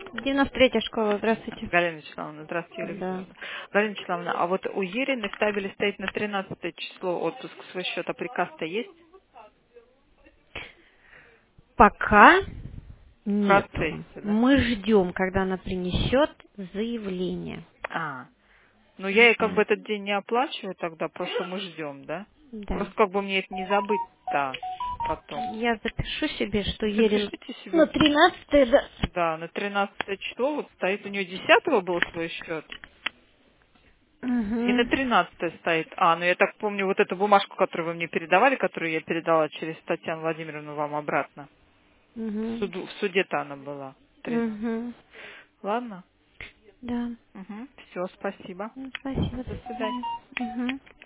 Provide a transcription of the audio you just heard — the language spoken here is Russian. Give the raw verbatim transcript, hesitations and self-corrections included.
девяносто третья школа, здравствуйте. Галина Вячеславовна, здравствуйте, Юлия Да. Викторовна. Галина Вячеславовна, а вот у Ериной ставили стоять на тринадцатое число отпуск в свой счет, а приказ-то есть? Пока В нету. процессе, да? Мы ждем, когда она принесет заявление. А, ну я ей как бы Мгм. этот день не оплачиваю тогда, просто мы ждем, да? Да. Просто как бы мне это не забыть-то потом. Я запишу себе, что Ерин Запишите себе, на тринадцатое, да. да, на тринадцатое число вот стоит, у нее десятого был свой счет, и на Угу. тринадцатое стоит. А, ну я так помню вот эту бумажку, которую вы мне передавали, которую я передала через Татьяну Владимировну вам обратно. В, Угу. суду, в суде-то она была. тринадцать. Угу. Ладно? Да. Угу. Все, спасибо. Ну, спасибо, До до свидания. свидания. Угу.